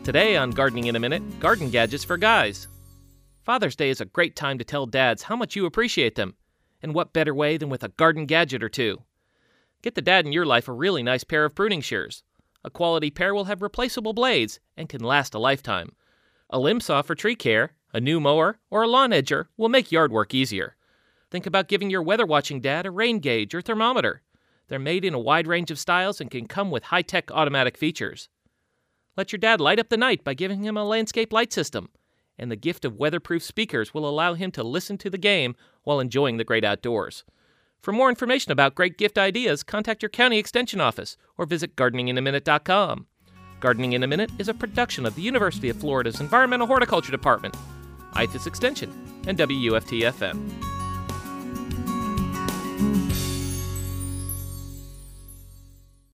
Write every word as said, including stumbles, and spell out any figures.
Today on Gardening in a Minute, garden gadgets for guys. Father's Day is a great time to tell dads how much you appreciate them. And what better way than with a garden gadget or two? Get the dad in your life a really nice pair of pruning shears. A quality pair will have replaceable blades and can last a lifetime. A limb saw for tree care, a new mower, or a lawn edger will make yard work easier. Think about giving your weather-watching dad a rain gauge or thermometer. They're made in a wide range of styles and can come with high-tech automatic features. Let your dad light up the night by giving him a landscape light system, and the gift of weatherproof speakers will allow him to listen to the game while enjoying the great outdoors. For more information about great gift ideas, contact your county extension office or visit gardening in a minute dot com. Gardening in a Minute is a production of the University of Florida's Environmental Horticulture Department, I T H S Extension, and W U F T F M.